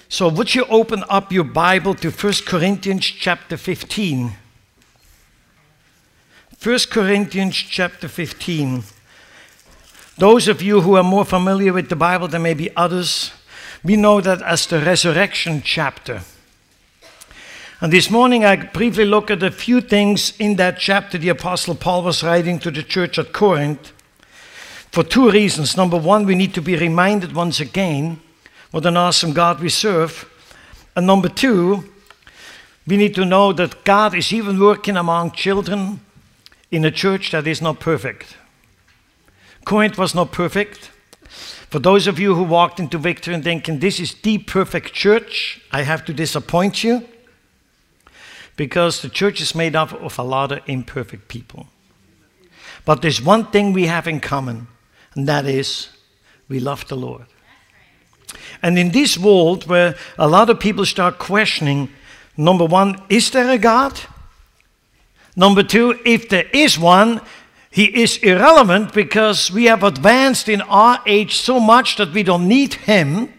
So would you open up your Bible to 1 Corinthians chapter 15? 1 Corinthians chapter 15. Those of you who are more familiar with the Bible than maybe others, we know that as the resurrection chapter. And this morning I briefly look at a few things in that chapter the Apostle Paul was writing to the church at Corinth for two reasons. Number one, we need to be reminded once again what an awesome God we serve. And number two, we need to know that God is even working among children in a church that is not perfect. Corinth was not perfect. For those of you who walked into Victory and thinking this is the perfect church, I have to disappoint you, because the church is made up of a lot of imperfect people. But there's one thing we have in common, and that is we love the Lord. And in this world where a lot of people start questioning, number one, is there a God? Number two, if there is one, he is irrelevant because we have advanced in our age so much that we don't need him.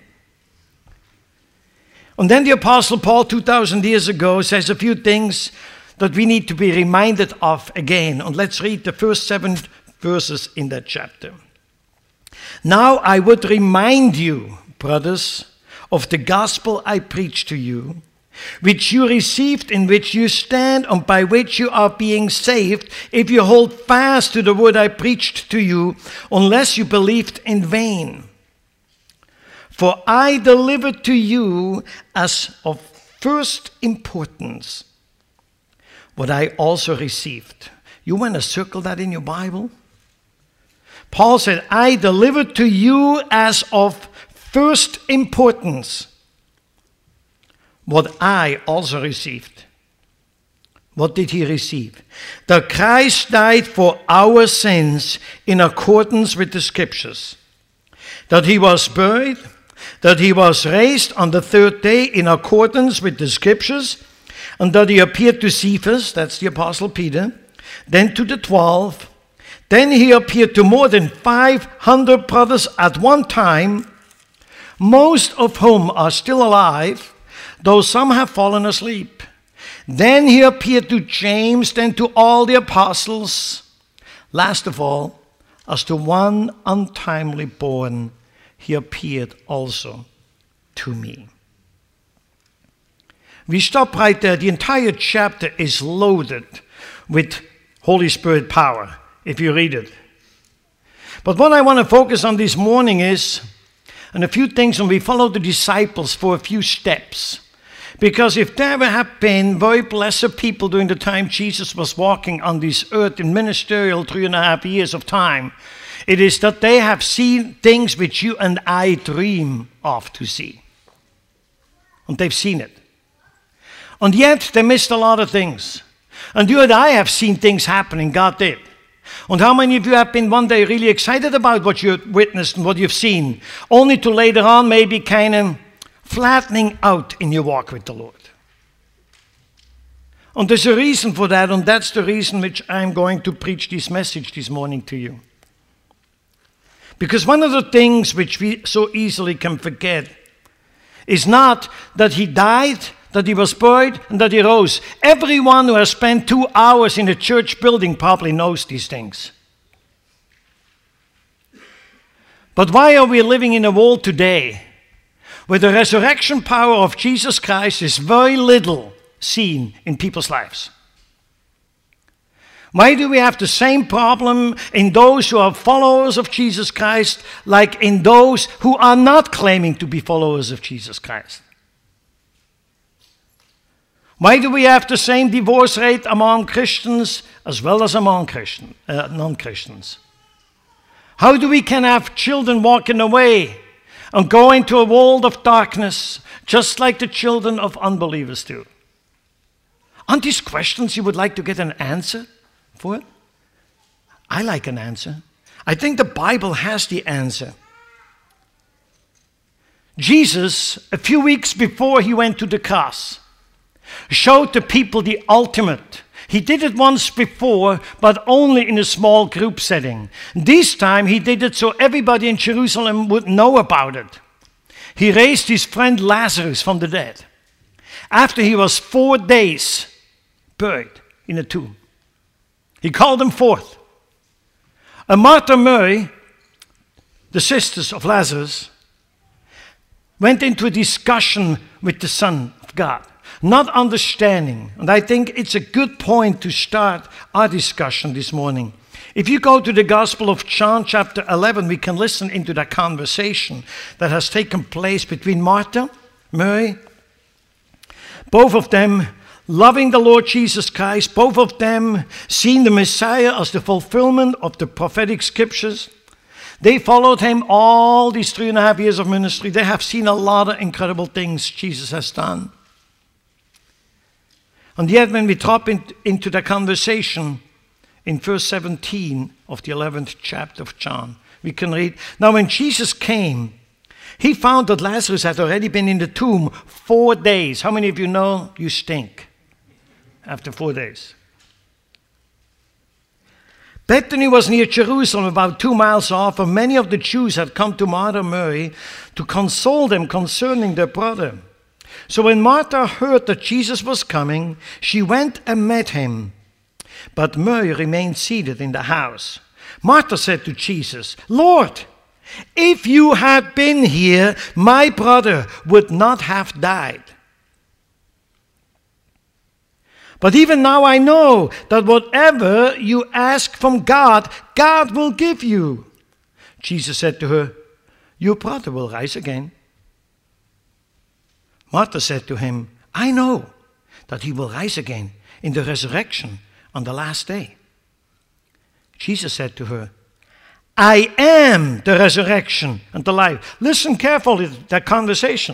And then the Apostle Paul 2,000 years ago says a few things that we need to be reminded of again. And let's read the first 7 verses in that chapter. Now I would remind you, brothers, of the gospel I preached to you, which you received, in which you stand, and by which you are being saved, if you hold fast to the word I preached to you, unless you believed in vain. For I delivered to you as of first importance what I also received. You want to circle that in your Bible? Paul said, I delivered to you as of first importance what I also received. What did he receive? That Christ died for our sins in accordance with the Scriptures. That he was buried, that he was raised on the third day in accordance with the Scriptures, and that he appeared to Cephas, that's the Apostle Peter, then to the 12. Then he appeared to more than 500 brothers at one time, most of whom are still alive, though some have fallen asleep. Then he appeared to James, then to all the apostles. Last of all, as to one untimely born, he appeared also to me. We stop right there. The entire chapter is loaded with Holy Spirit power, if you read it. But what I want to focus on this morning is, and a few things, and we follow the disciples for a few steps. Because if there ever have been very blessed people during the time Jesus was walking on this earth in ministerial 3.5 years of time, it is that they have seen things which you and I dream of to see. And they've seen it. And yet they missed a lot of things. And you and I have seen things happening, God did. And how many of you have been one day really excited about what you witnessed and what you've seen, only to later on maybe kind of flattening out in your walk with the Lord? And there's a reason for that, and that's the reason which I'm going to preach this message this morning to you. Because one of the things which we so easily can forget is not that he died, that he was buried, and that he rose. Everyone who has spent 2 hours in a church building probably knows these things. But why are we living in a world today where the resurrection power of Jesus Christ is very little seen in people's lives? Why do we have the same problem in those who are followers of Jesus Christ like in those who are not claiming to be followers of Jesus Christ? Why do we have the same divorce rate among Christians as well as among non-Christians? How do we can have children walking away and go into a world of darkness just like the children of unbelievers do? Aren't these questions you would like to get an answer for it? I like an answer. I think the Bible has the answer. Jesus, a few weeks before he went to the cross, showed the people the ultimate. He did it once before, but only in a small group setting. This time he did it so everybody in Jerusalem would know about it. he raised his friend Lazarus from the dead after he was 4 days buried in a tomb. He called them forth. And Martha and Mary, the sisters of Lazarus, went into a discussion with the Son of God, not understanding. And I think it's a good point to start our discussion this morning. If you go to the Gospel of John, chapter 11, we can listen into that conversation that has taken place between Martha, Mary, both of them loving the Lord Jesus Christ, both of them seeing the Messiah as the fulfillment of the prophetic scriptures. They followed him all these 3.5 years of ministry. They have seen a lot of incredible things Jesus has done. And yet when we drop into the conversation in verse 17 of the 11th chapter of John, we can read, "Now when Jesus came, he found that Lazarus had already been in the tomb 4 days." How many of you know you stink after 4 days? Bethany was near Jerusalem, about 2 miles off, and many of the Jews had come to Martha and Mary to console them concerning their brother. So when Martha heard that Jesus was coming, she went and met him. But Mary remained seated in the house. Martha said to Jesus, "Lord, if you had been here, my brother would not have died. But even now I know that whatever you ask from God, God will give you." Jesus said to her, "Your brother will rise again." Martha said to him, "I know that he will rise again in the resurrection on the last day." Jesus said to her, "I am the resurrection and the life." Listen carefully to that conversation.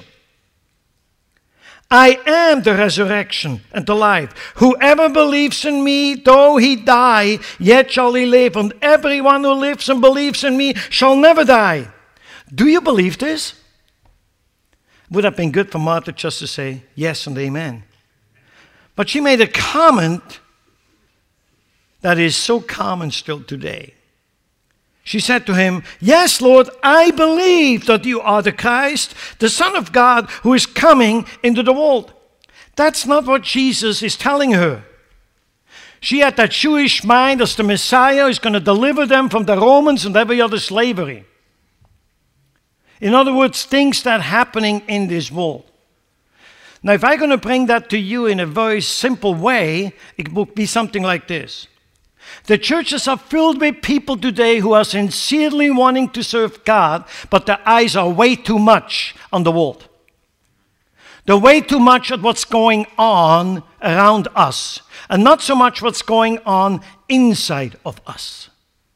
"I am the resurrection and the life. Whoever believes in me, though he die, yet shall he live. And everyone who lives and believes in me shall never die." Do you believe this? Would have been good for Martha just to say yes and amen. But she made a comment that is so common still today. She said to him, "Yes, Lord, I believe that you are the Christ, the Son of God, who is coming into the world." That's not what Jesus is telling her. She had that Jewish mind as the Messiah is going to deliver them from the Romans and every other slavery. In other words, things that are happening in this world. Now, if I'm going to bring that to you in a very simple way, it would be something like this. The churches are filled with people today who are sincerely wanting to serve God, but their eyes are way too much on the world. They're way too much at what's going on around us, and not so much what's going on inside of us.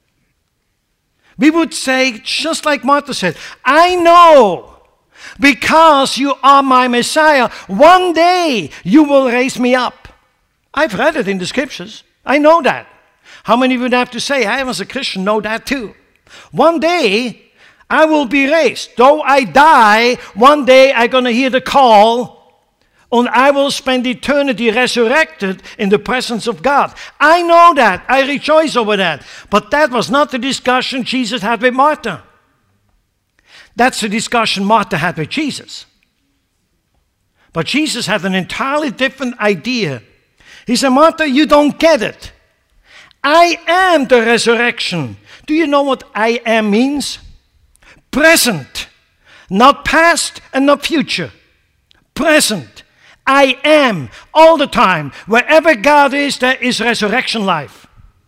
We would say, just like Martha said, "I know, because you are my Messiah, one day you will raise me up." I've read it in the scriptures. I know that. How many would have to say, I as a Christian know that too? One day I will be raised. Though I die, one day I'm going to hear the call, and I will spend eternity resurrected in the presence of God. I know that. I rejoice over that. But that was not the discussion Jesus had with Martha. That's the discussion Martha had with Jesus. But Jesus had an entirely different idea. He said, "Martha, you don't get it. I am the resurrection." Do you know what I am means? Present. Not past and not future. Present. I am all the time. Wherever God is, there is resurrection life.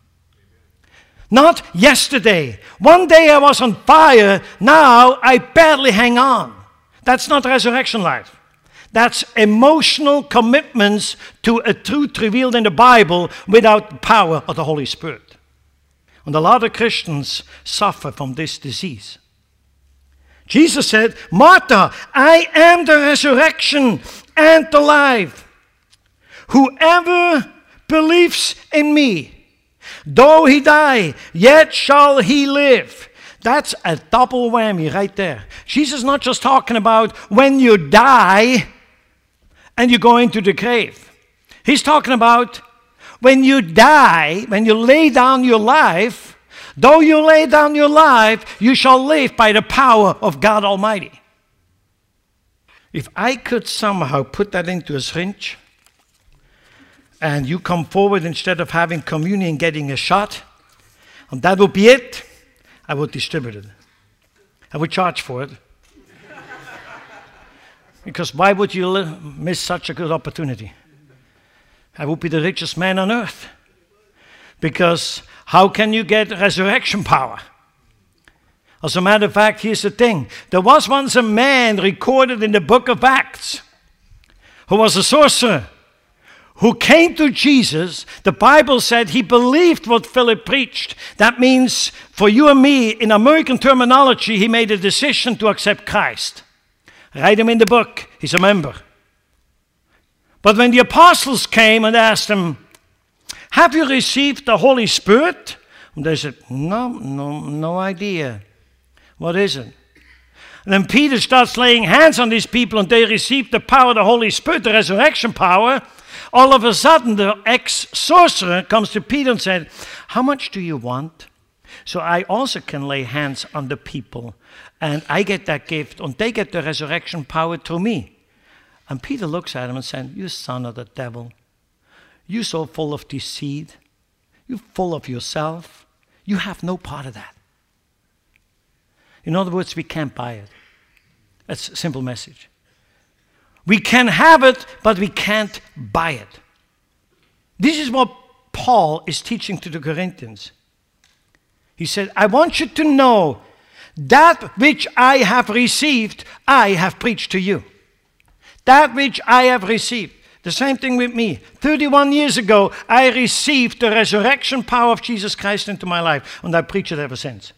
Not yesterday. One day I was on fire. Now I barely hang on. That's not resurrection life. That's emotional commitments to a truth revealed in the Bible without the power of the Holy Spirit. And a lot of Christians suffer from this disease. Jesus said, "Martha, I am the resurrection and the life. Whoever believes in me, though he die, yet shall he live." That's a double whammy right there. Jesus is not just talking about when you die and you go into the grave. He's talking about when you die, when you lay down your life, though you lay down your life, you shall live by the power of God Almighty. If I could somehow put that into a syringe, and you come forward instead of having communion, getting a shot, and that would be it, I would distribute it. I would charge for it. Because why would you miss such a good opportunity? I would be the richest man on earth. Because how can you get resurrection power? As a matter of fact, here's the thing. There was once a man recorded in the book of Acts who was a sorcerer, who came to Jesus. The Bible said he believed what Philip preached. That means, for you and me, in American terminology, he made a decision to accept Christ. Write him in the book. He's a member. But when the apostles came and asked him, have you received the Holy Spirit? And they said, no idea. What is it? And then Peter starts laying hands on these people and they receive the power of the Holy Spirit, the resurrection power. All of a sudden, the ex-sorcerer comes to Peter and said, how much do you want? So I also can lay hands on the people. And I get that gift, and they get the resurrection power through me. And Peter looks at him and says, you son of the devil. You're so full of deceit. You're full of yourself. You have no part of that. In other words, we can't buy it. That's a simple message. We can have it, but we can't buy it. This is what Paul is teaching to the Corinthians. He said, I want you to know that which I have received, I have preached to you. That which I have received. The same thing with me. 31 years ago, I received the resurrection power of Jesus Christ into my life, and I preach it ever since.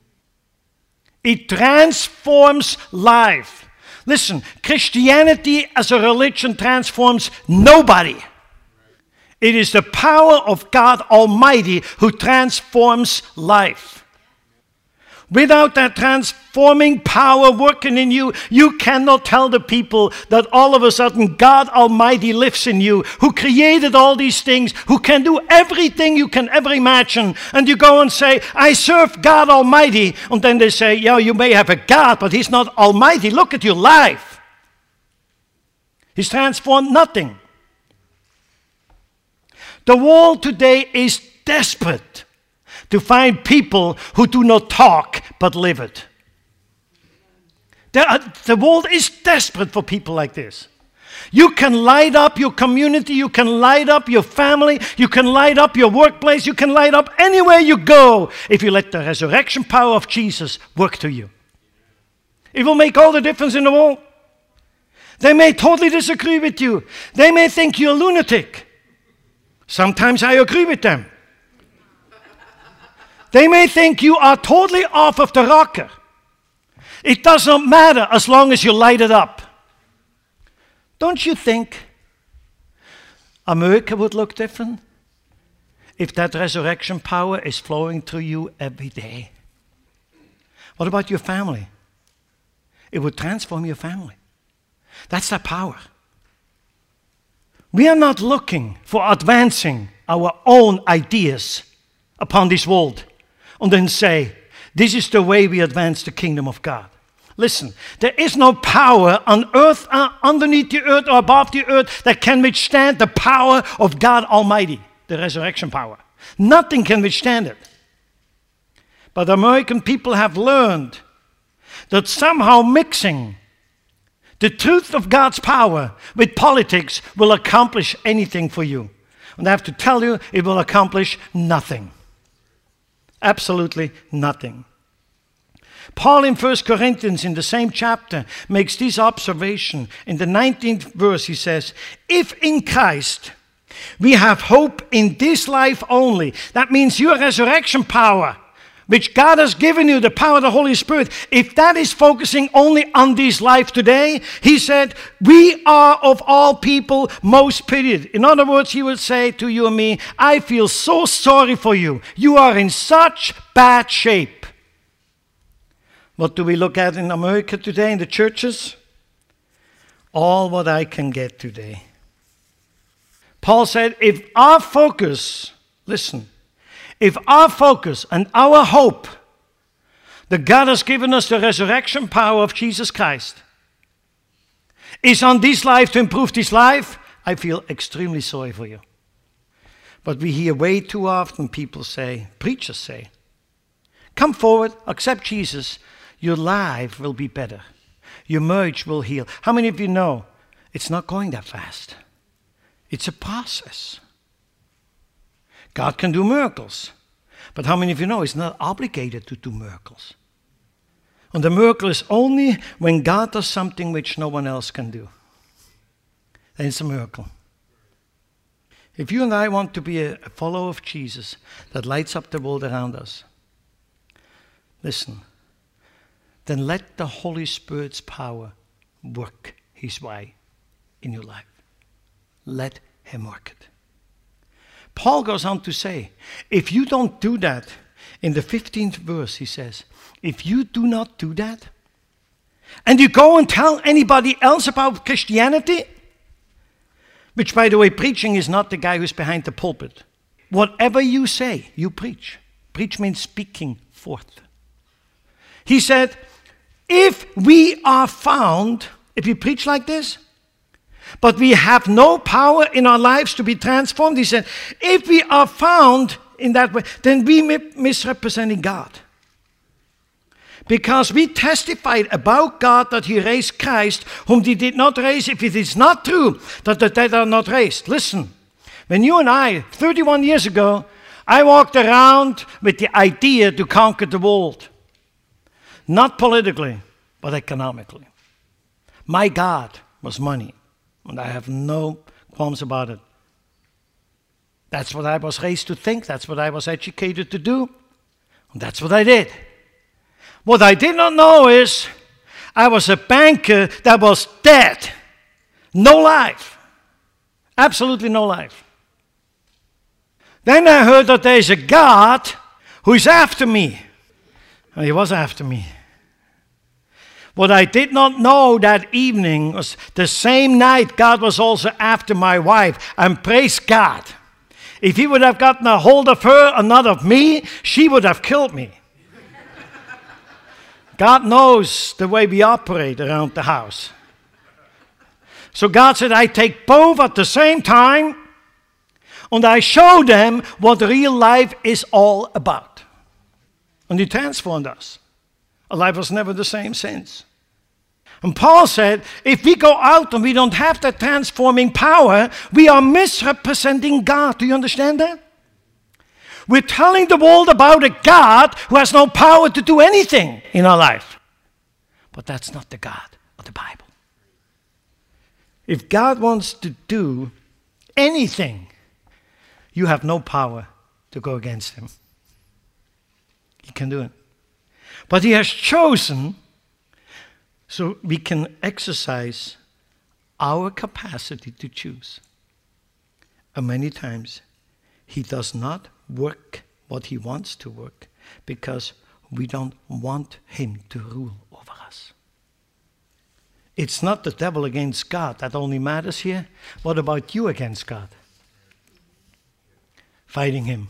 It transforms life. Listen, Christianity as a religion transforms nobody. It is the power of God Almighty who transforms life. Without that transforming power working in you, you cannot tell the people that all of a sudden God Almighty lives in you, who created all these things, who can do everything you can ever imagine. And you go and say, I serve God Almighty. And then they say, yeah, you may have a God, but He's not Almighty. Look at your life. He's transformed nothing. The world today is desperate to find people who do not talk but live it. The world is desperate for people like this. You can light up your community, you can light up your family, you can light up your workplace, you can light up anywhere you go if you let the resurrection power of Jesus work through you. It will make all the difference in the world. They may totally disagree with you. They may think you're a lunatic. Sometimes I agree with them. They may think you are totally off of the rocker. It does not matter as long as you light it up. Don't you think America would look different if that resurrection power is flowing through you every day? What about your family? It would transform your family. That's the power. We are not looking for advancing our own ideas upon this world and then say, this is the way we advance the kingdom of God. Listen, there is no power on earth, underneath the earth or above the earth that can withstand the power of God Almighty, the resurrection power. Nothing can withstand it. But American people have learned that somehow mixing the truth of God's power with politics will accomplish anything for you. And I have to tell you, it will accomplish nothing. Absolutely nothing. Paul in 1 Corinthians, in the same chapter, makes this observation. In the 19th verse, he says, if in Christ we have hope in this life only, that means your resurrection power, which God has given you, the power of the Holy Spirit, if that is focusing only on this life today, he said, we are of all people most pitied. In other words, he will say to you and me, I feel so sorry for you. You are in such bad shape. What do we look at in America today in the churches? All what I can get today. Paul said, if our focus, listen, if our focus and our hope that God has given us the resurrection power of Jesus Christ, is on this life to improve this life, I feel extremely sorry for you. But we hear way too often people say, preachers say, come forward, accept Jesus, your life will be better. Your marriage will heal. How many of you know it's not going that fast? It's a process. God can do miracles. But how many of you know He's not obligated to do miracles? And the miracle is only when God does something which no one else can do. Then it's a miracle. If you and I want to be a follower of Jesus that lights up the world around us, listen, then let the Holy Spirit's power work His way in your life. Let Him work it. Paul goes on to say, if you don't do that, in the 15th verse he says, if you do not do that, and you go and tell anybody else about Christianity, which by the way, preaching is not the guy who's behind the pulpit. Whatever you say, you preach. Preach means speaking forth. He said, if we are found, if we preach like this, but we have no power in our lives to be transformed, he said, if we are found in that way, then we misrepresenting God. Because we testified about God that He raised Christ, whom He did not raise, if it is not true that the dead are not raised. Listen, when you and I, 31 years ago, I walked around with the idea to conquer the world. Not politically, but economically. My God was money, and I have no qualms about it. That's what I was raised to think. That's what I was educated to do. And that's what I did. What I did not know is I was a banker that was dead. No life. Absolutely no life. Then I heard that there is a God who is after me. And He was after me. What I did not know that evening was the same night God was also after my wife. And praise God. If He would have gotten a hold of her and not of me, she would have killed me. God knows the way we operate around the house. So God said, I take both at the same time, and I show them what real life is all about. And He transformed us. Our life was never the same since. And Paul said, if we go out and we don't have that transforming power, we are misrepresenting God. Do you understand that? We're telling the world about a God who has no power to do anything in our life. But that's not the God of the Bible. If God wants to do anything, you have no power to go against Him. He can do it. But He has chosen so we can exercise our capacity to choose. And many times, He does not work what He wants to work because we don't want Him to rule over us. It's not the devil against God that only matters here. What about you against God? Fighting Him.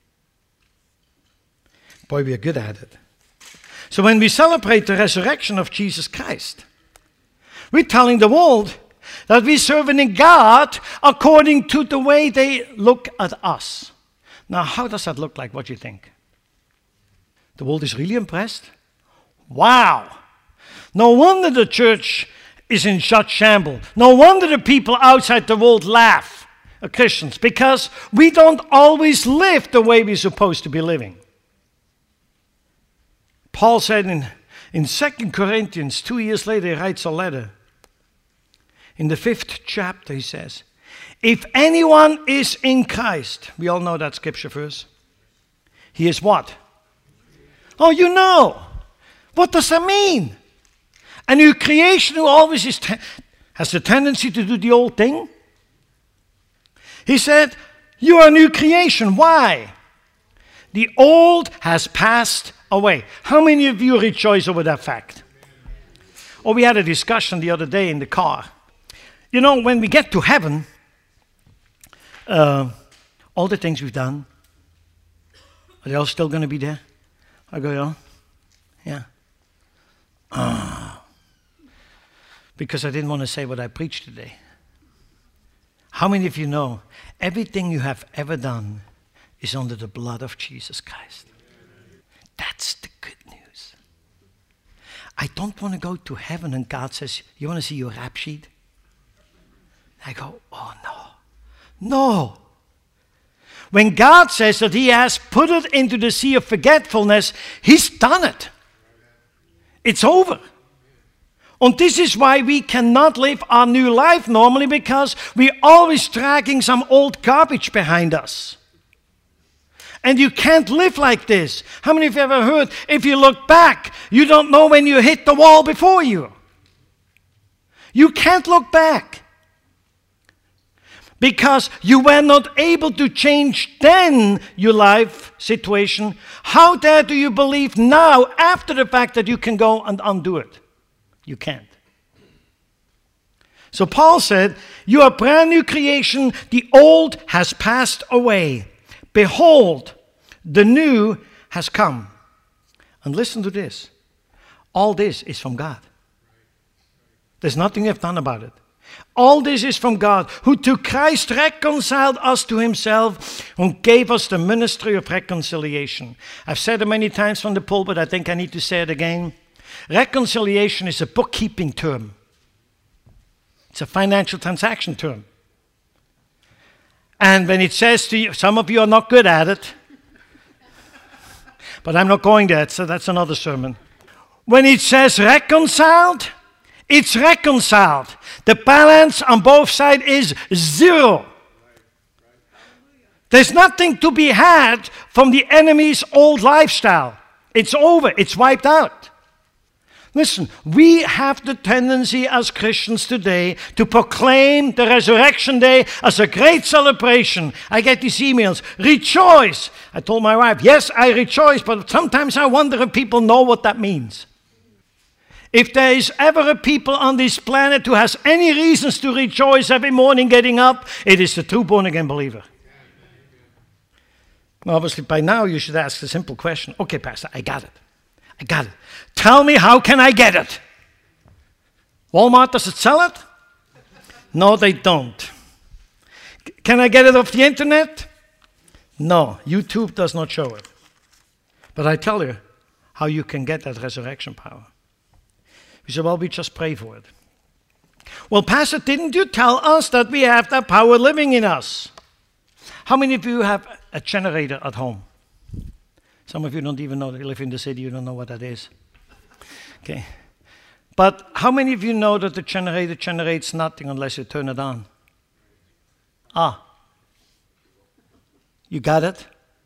Boy, we are good at it. So when we celebrate the resurrection of Jesus Christ, we're telling the world that we serve a God according to the way they look at us. Now, how does that look like? What do you think? The world is really impressed? Wow! No wonder the church is in such shambles. No wonder the people outside the world laugh at Christians, because we don't always live the way we're supposed to be living. Paul said in 2 Corinthians, 2 years later, he writes a letter. In the 5th chapter, he says, if anyone is in Christ, we all know that scripture verse, he is what? Oh, you know. What does that mean? A new creation who always has the tendency to do the old thing? He said, you are a new creation. Why? The old has passed away. How many of you rejoice over that fact? Oh, we had a discussion the other day in the car. You know, when we get to heaven, all the things we've done, are they all still going to be there? I go, yeah. because I didn't want to say what I preached today. How many of you know everything you have ever done is under the blood of Jesus Christ? That's the good news. I don't want to go to heaven and God says, you want to see your rap sheet? I go, oh no. No. When God says that he has put it into the sea of forgetfulness, he's done it. It's over. And this is why we cannot live our new life normally, because we're always dragging some old garbage behind us. And you can't live like this. How many of you ever heard, if you look back, you don't know when you hit the wall before you? You can't look back. Because you were not able to change then your life situation. How dare do you believe now, after the fact, that you can go and undo it? You can't. So Paul said, you are a brand new creation. The old has passed away. Behold, the new has come. And listen to this. All this is from God. There's nothing you've done about it. All this is from God, who to Christ reconciled us to himself and gave us the ministry of reconciliation. I've said it many times from the pulpit. I think I need to say it again. Reconciliation is a bookkeeping term. It's a financial transaction term. And when it says to you, some of you are not good at it, but I'm not going there, so that's another sermon. When it says reconciled, it's reconciled. The balance on both sides is zero. There's nothing to be had from the enemy's old lifestyle. It's over. It's wiped out. Listen, we have the tendency as Christians today to proclaim the resurrection day as a great celebration. I get these emails, rejoice. I told my wife, yes, I rejoice, but sometimes I wonder if people know what that means. If there is ever a people on this planet who has any reasons to rejoice every morning getting up, it is the true born-again believer. Well, obviously, by now you should ask the simple question, okay, Pastor, I got it. I got it. Tell me, how can I get it? Walmart, does it sell it? No, they don't. Can I get it off the internet? No, YouTube does not show it. But I tell you how you can get that resurrection power. You say, well, we just pray for it. Well, Pastor, didn't you tell us that we have that power living in us? How many of you have a generator at home? Some of you don't even know. You live in the city, you don't know what that is. Okay. But how many of you know that the generator generates nothing unless you turn it on? You got it?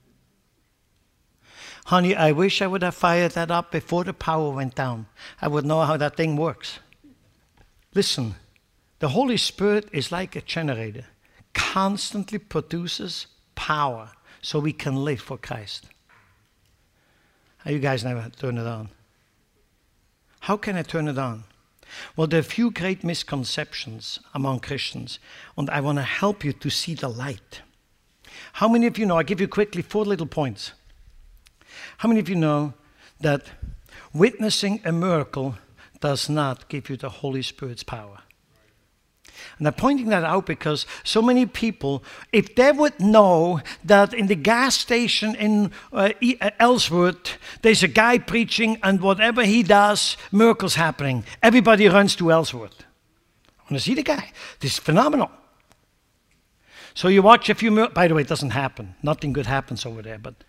Honey, I wish I would have fired that up before the power went down. I would know how that thing works. Listen, the Holy Spirit is like a generator. Constantly produces power so we can live for Christ. You guys never turn it on. How can I turn it on? Well, there are a few great misconceptions among Christians, and I want to help you to see the light. How many of you know, I'll give you quickly 4 little points. How many of you know that witnessing a miracle does not give you the Holy Spirit's power? And I'm pointing that out because so many people, if they would know that in the gas station in Ellsworth, there's a guy preaching and whatever he does, miracles happening. Everybody runs to Ellsworth. I want to see the guy. This is phenomenal. So you watch a few miracles. By the way, it doesn't happen. Nothing good happens over there, but...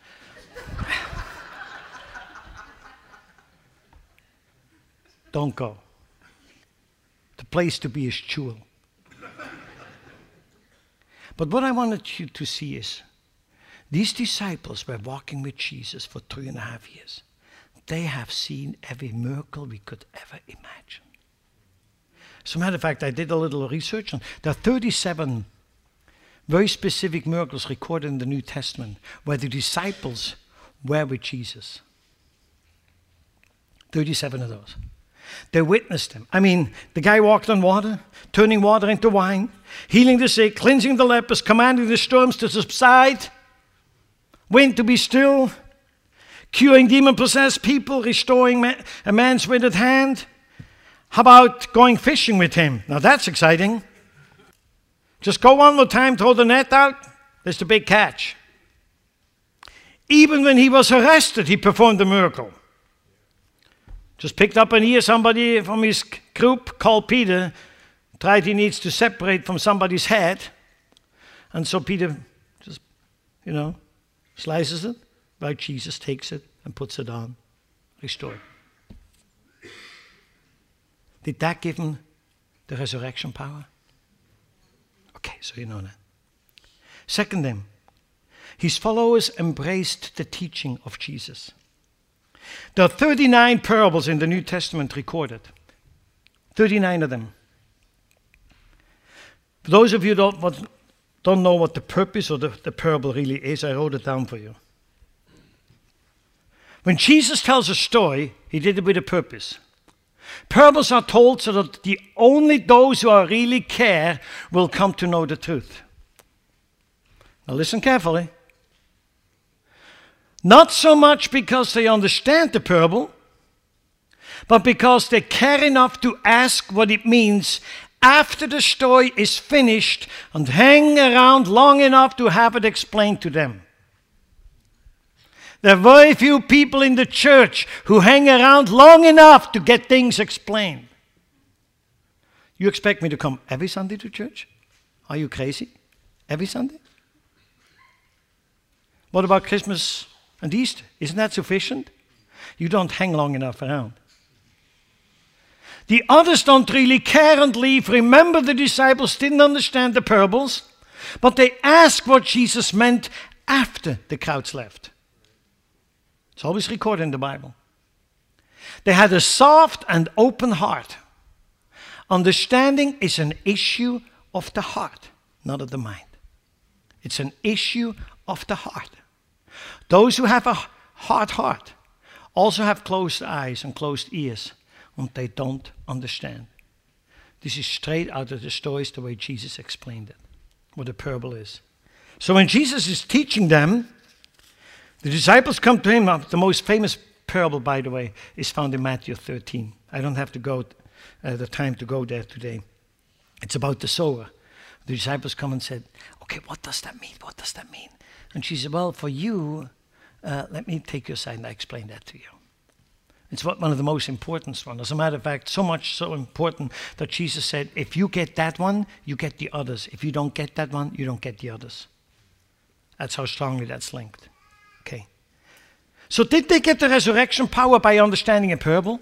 Don't go. The place to be is Jewel. But what I wanted you to see is, these disciples were walking with Jesus for 3.5 years. They have seen every miracle we could ever imagine. As a matter of fact, I did a little research, and there are 37 very specific miracles recorded in the New Testament where the disciples were with Jesus. 37 of those. They witnessed him. I mean, the guy walked on water, turning water into wine, healing the sick, cleansing the lepers, commanding the storms to subside, wind to be still, curing demon-possessed people, restoring a man's withered hand. How about going fishing with him? Now that's exciting. Just go one more time, throw the net out. There's the big catch. Even when he was arrested, he performed a miracle. Just picked up an ear, somebody from his group called Peter, tried he needs to separate from somebody's head. And so Peter just, slices it, while Jesus takes it and puts it on. Restored. Did that give him the resurrection power? Okay, so you know that. Second then, his followers embraced the teaching of Jesus. There are 39 parables in the New Testament recorded. 39 of them. For those of you who don't know what the purpose of the parable really is, I wrote it down for you. When Jesus tells a story, he did it with a purpose. Parables are told so that only those who really care will come to know the truth. Now listen carefully. Not so much because they understand the parable, but because they care enough to ask what it means after the story is finished and hang around long enough to have it explained to them. There are very few people in the church who hang around long enough to get things explained. You expect me to come every Sunday to church? Are you crazy? Every Sunday? What about Christmas and Easter? Isn't that sufficient? You don't hang long enough around. The others don't really care and leave. Remember, the disciples didn't understand the parables, but they asked what Jesus meant after the crowds left. It's always recorded in the Bible. They had a soft and open heart. Understanding is an issue of the heart, not of the mind. It's an issue of the heart. Those who have a hard heart also have closed eyes and closed ears, and they don't understand. This is straight out of the stories, the way Jesus explained it, what a parable is. So when Jesus is teaching them, the disciples come to him. The most famous parable, by the way, is found in Matthew 13. I don't have to go the time to go there today. It's about the sower. The disciples come and said, okay, what does that mean? What does that mean? And she said, well, for you, let me take your side and I explain that to you. It's one of the most important ones. As a matter of fact, so important that Jesus said, if you get that one, you get the others. If you don't get that one, you don't get the others. That's how strongly that's linked. Okay. So did they get the resurrection power by understanding a parable?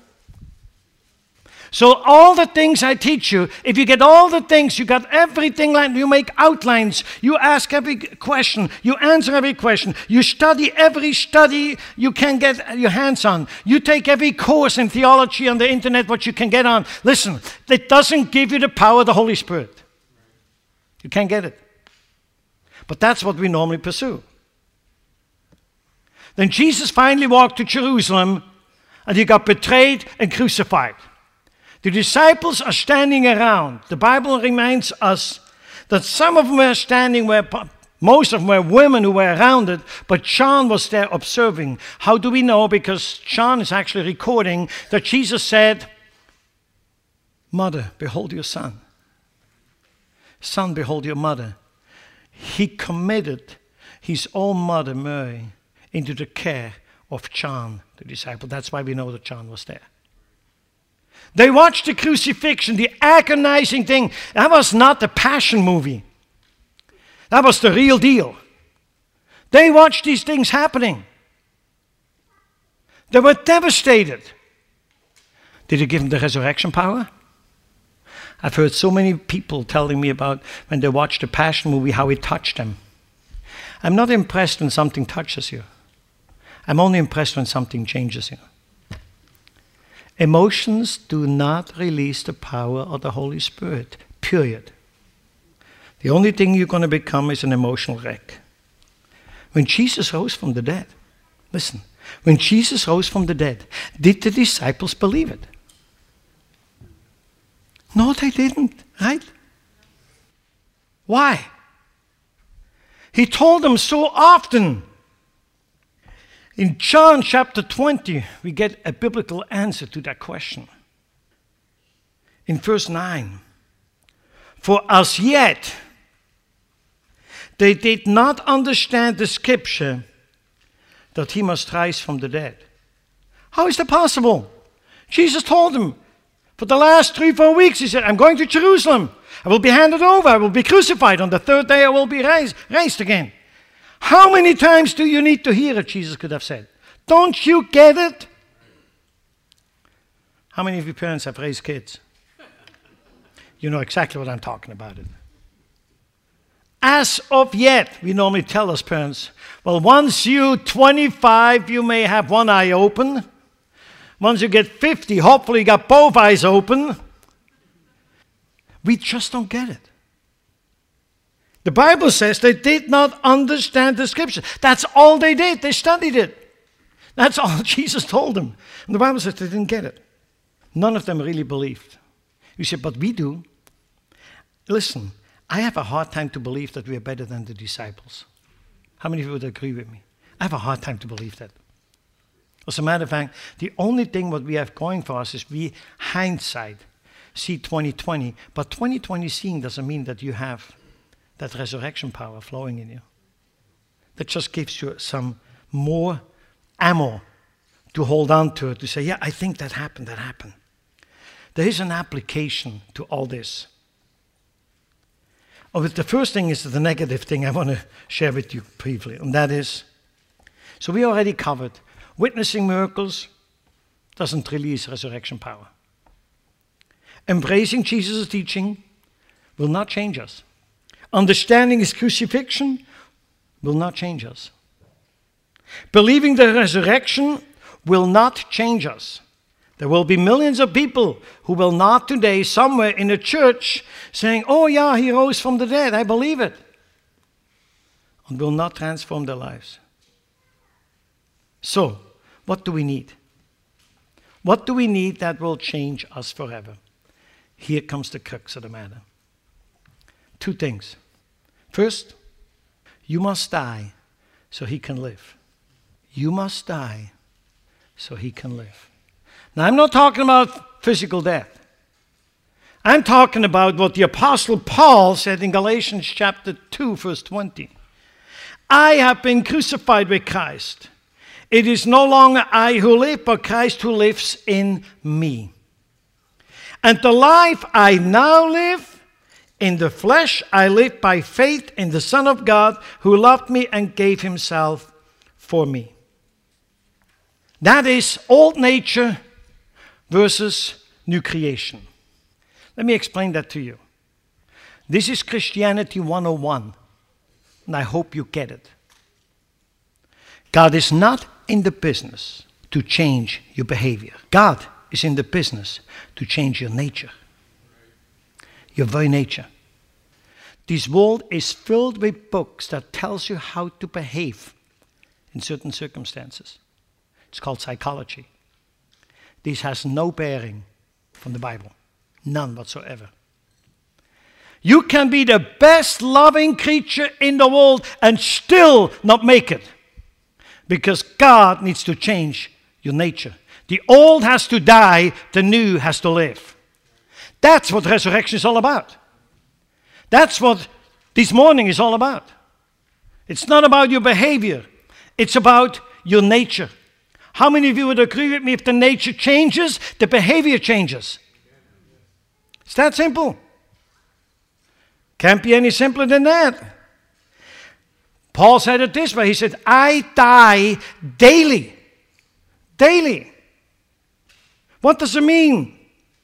So all the things I teach you, if you get all the things, you got everything, like you make outlines, you ask every question, you answer every question, you study every study you can get your hands on, you take every course in theology on the internet what you can get on. Listen, it doesn't give you the power of the Holy Spirit. You can't get it. But that's what we normally pursue. Then Jesus finally walked to Jerusalem and he got betrayed and crucified. The disciples are standing around. The Bible reminds us that some of them were standing where most of them were women who were around it, but John was there observing. How do we know? Because John is actually recording that Jesus said, "Mother, behold your son. Son, behold your mother." He committed his own mother, Mary, into the care of John, the disciple. That's why we know that John was there. They watched the crucifixion, the agonizing thing. That was not the Passion movie. That was the real deal. They watched these things happening. They were devastated. Did he give them the resurrection power? I've heard so many people telling me about when they watched the Passion movie, how it touched them. I'm not impressed when something touches you. I'm only impressed when something changes you. Emotions do not release the power of the Holy Spirit, period. The only thing you're going to become is an emotional wreck. When Jesus rose from the dead, listen, when Jesus rose from the dead, did the disciples believe it? No, they didn't, right? Why? He told them so often. In John chapter 20, we get a biblical answer to that question. in verse 9. For as yet they did not understand the scripture that he must rise from the dead. How is that possible? Jesus told them for the last 3-4 weeks, he said, I'm going to Jerusalem. I will be handed over. I will be crucified. On the third day I will be raised again. How many times do you need to hear it, Jesus could have said? Don't you get it? How many of you parents have raised kids? You know exactly what I'm talking about. As of yet, we normally tell us parents, well, once you're 25, you may have one eye open. Once you get 50, hopefully you got both eyes open. We just don't get it. The Bible says they did not understand the scripture. That's all they did. They studied it. That's all Jesus told them. And the Bible says they didn't get it. None of them really believed. You say, but we do. Listen, I have a hard time to believe that we are better than the disciples. How many of you would agree with me? I have a hard time to believe that. As a matter of fact, the only thing what we have going for us is we hindsight, see 2020. But 2020 seeing doesn't mean that you have that resurrection power flowing in you. That just gives you some more ammo to hold on to, to say, yeah, I think that happened. There is an application to all this. The first thing is the negative thing I want to share with you briefly, and that is, so we already covered, witnessing miracles doesn't release resurrection power. Embracing Jesus' teaching will not change us. Understanding his crucifixion will not change us. Believing the resurrection will not change us. There will be millions of people who will not today somewhere in a church saying, oh yeah, he rose from the dead, I believe it. And will not transform their lives. So, what do we need? What do we need that will change us forever? Here comes the crux of the matter. 2 things. First, you must die so he can live. You must die so he can live. Now, I'm not talking about physical death. I'm talking about what the Apostle Paul said in Galatians chapter 2, verse 20. I have been crucified with Christ. It is no longer I who live, but Christ who lives in me. And the life I now live in the flesh, I live by faith in the Son of God who loved me and gave himself for me. That is old nature versus new creation. Let me explain that to you. This is Christianity 101, and I hope you get it. God is not in the business to change your behavior. God is in the business to change your nature. Your very nature. This world is filled with books that tells you how to behave in certain circumstances. It's called psychology. This has no bearing from the Bible. None whatsoever. You can be the best loving creature in the world and still not make it. Because God needs to change your nature. The old has to die, the new has to live. That's what resurrection is all about. That's what this morning is all about. It's not about your behavior. It's about your nature. How many of you would agree with me if the nature changes, the behavior changes? It's that simple. Can't be any simpler than that. Paul said it this way. He said, I die daily. Daily. What does it mean?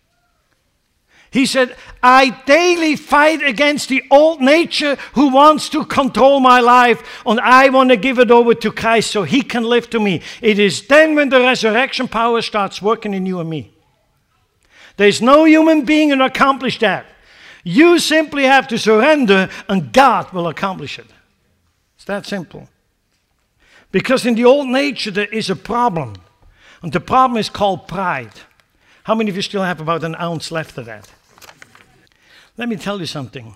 He said, I daily fight against the old nature who wants to control my life, and I want to give it over to Christ so he can live to me. It is then when the resurrection power starts working in you and me. There's no human being who can accomplish that. You simply have to surrender and God will accomplish it. It's that simple. Because in the old nature there is a problem. And the problem is called pride. How many of you still have about an ounce left of that? Let me tell you something.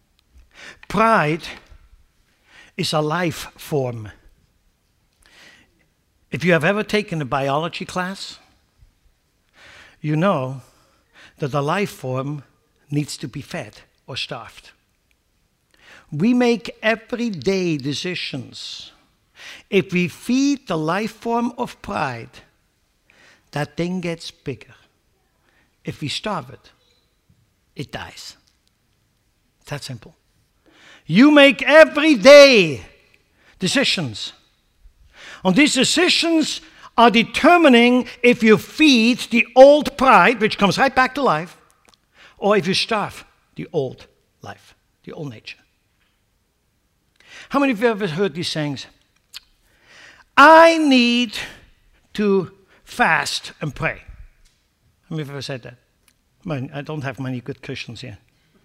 Pride is a life form. If you have ever taken a biology class, you know that a life form needs to be fed or starved. We make everyday decisions. If we feed the life form of pride, that thing gets bigger. If we starve it, it dies. It's that simple. You make everyday decisions. And these decisions are determining if you feed the old pride, which comes right back to life, or if you starve the old life, the old nature. How many of you have ever heard these sayings? I need to fast and pray. How many of you have ever said that? I don't have many good Christians here.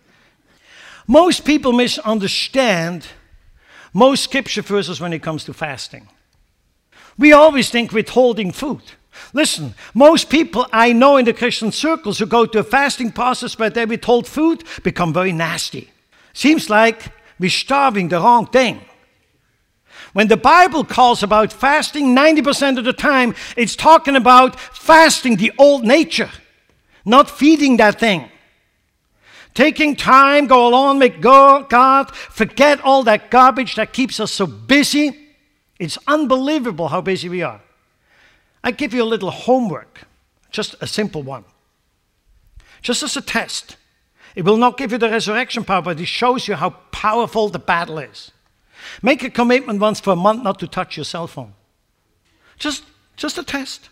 Most people misunderstand most scripture verses when it comes to fasting. We always think withholding food. Listen, most people I know in the Christian circles who go to a fasting process where they withhold food become very nasty. Seems like we're starving the wrong thing. When the Bible calls about fasting, 90% of the time, it's talking about fasting the old nature, not feeding that thing. Taking time, go along with God, forget all that garbage that keeps us so busy. It's unbelievable how busy we are. I give you a little homework, just a simple one. Just as a test. It will not give you the resurrection power, but it shows you how powerful the battle is. Make a commitment once for a month not to touch your cell phone. Just a test.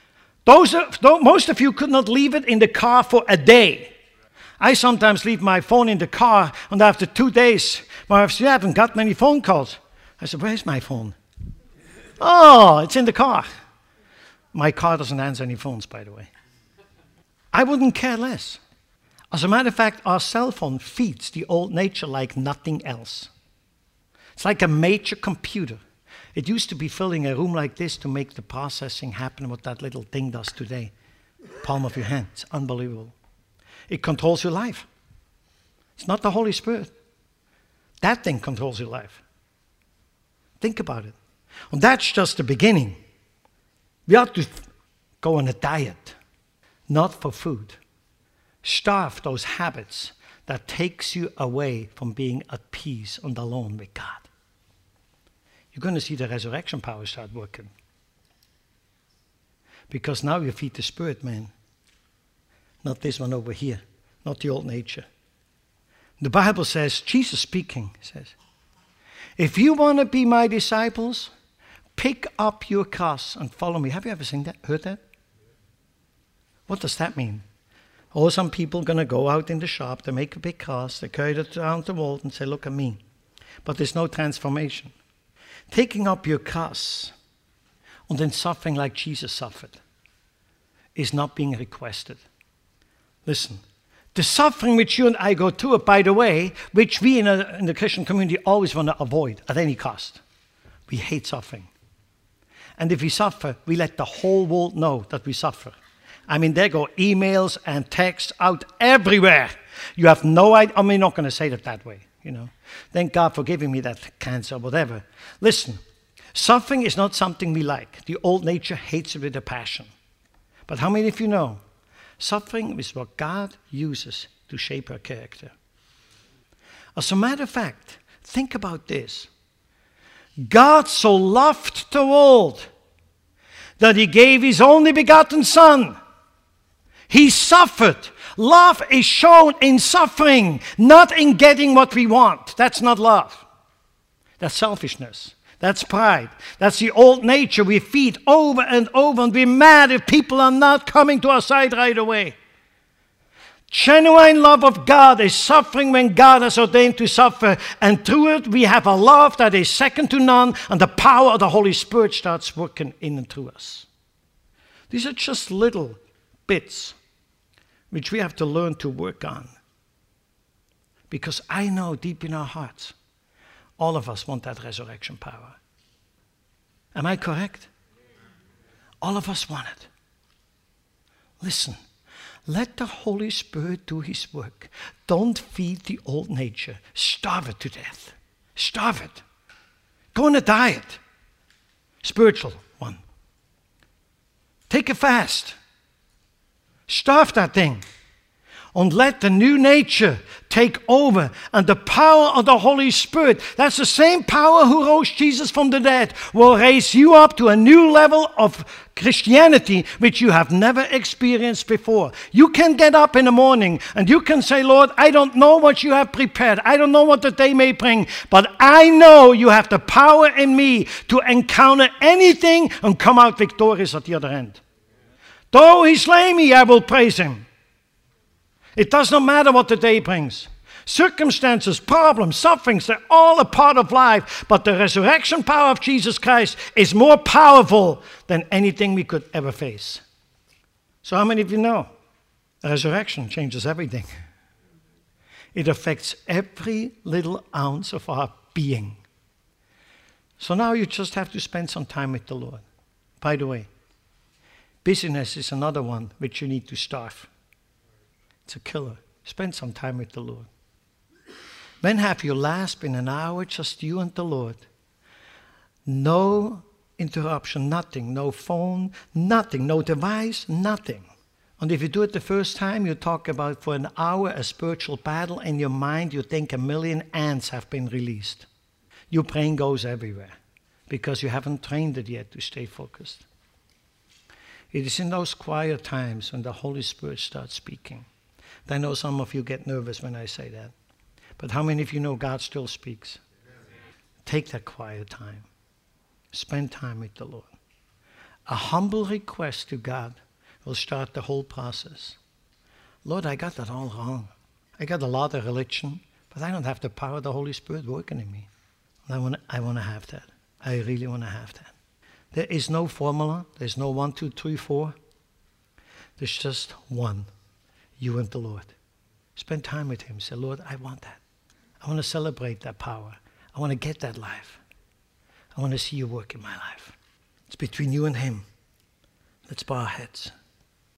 Most of you could not leave it in the car for a day. I sometimes leave my phone in the car, and after 2 days, my wife says, "You haven't got many phone calls." I said, "Where's my phone?" "Oh, it's in the car." My car doesn't answer any phones, by the way. I wouldn't care less. As a matter of fact, our cell phone feeds the old nature like nothing else. It's like a major computer. It used to be filling a room like this to make the processing happen, what that little thing does today. Palm of your hand. It's unbelievable. It controls your life. It's not the Holy Spirit. That thing controls your life. Think about it. And that's just the beginning. We ought to go on a diet, not for food. Starve those habits that takes you away from being at peace and alone with God. You're going to see the resurrection power start working. Because now you feed the spirit, man. Not this one over here, not the old nature. The Bible says, Jesus speaking, says, if you want to be my disciples, pick up your cross and follow me. Have you ever seen that? Heard that? What does that mean? Oh, some people are going to go out in the shop, they make a big cross, they carry it around the world and say, look at me. But there's no transformation. Taking up your cross and then suffering like Jesus suffered is not being requested. Listen, the suffering which you and I go through, by the way, which we in the Christian community always want to avoid at any cost. We hate suffering. And if we suffer, we let the whole world know that we suffer. I mean, there go emails and texts out everywhere. You have no idea. I'm not going to say it that way, you know. Thank God for giving me that cancer or whatever. Listen, suffering is not something we like. The old nature hates it with a passion. But how many of you know? Suffering is what God uses to shape our character. As a matter of fact, think about this. God so loved the world that he gave his only begotten Son. He suffered. Love is shown in suffering, not in getting what we want. That's not love. That's selfishness. That's pride. That's the old nature we feed over and over, and we're mad if people are not coming to our side right away. Genuine love of God is suffering when God has ordained to suffer, and through it we have a love that is second to none, and the power of the Holy Spirit starts working in and through us. These are just little bits which we have to learn to work on. Because I know deep in our hearts, all of us want that resurrection power. Am I correct? All of us want it. Listen, let the Holy Spirit do his work. Don't feed the old nature. Starve it to death. Starve it. Go on a diet. Spiritual one. Take a fast. Starve that thing. And let the new nature take over. And the power of the Holy Spirit, that's the same power who rose Jesus from the dead, will raise you up to a new level of Christianity which you have never experienced before. You can get up in the morning and you can say, Lord, I don't know what you have prepared. I don't know what the day may bring, but I know you have the power in me to encounter anything and come out victorious at the other end. Though he slay me, I will praise him. It does not matter what the day brings. Circumstances, problems, sufferings, they're all a part of life. But the resurrection power of Jesus Christ is more powerful than anything we could ever face. So how many of you know? The resurrection changes everything. It affects every little ounce of our being. So now you just have to spend some time with the Lord. By the way, busyness is another one which you need to starve. It's a killer. Spend some time with the Lord. When have you last been an hour just you and the Lord? No interruption, nothing. No phone, nothing. No device, nothing. And if you do it the first time, you talk about for an hour a spiritual battle. In your mind, you think 1 million ants have been released. Your brain goes everywhere because you haven't trained it yet to stay focused. It is in those quiet times when the Holy Spirit starts speaking. I know some of you get nervous when I say that. But how many of you know God still speaks? Take that quiet time. Spend time with the Lord. A humble request to God will start the whole process. Lord, I got that all wrong. I got a lot of religion, but I don't have the power of the Holy Spirit working in me. And I want to have that. I really want to have that. There is no formula. There's no 1, 2, 3, 4. There's just one. You and the Lord. Spend time with him. Say, Lord, I want that. I want to celebrate that power. I want to get that life. I want to see you work in my life. It's between you and him. Let's bow our heads.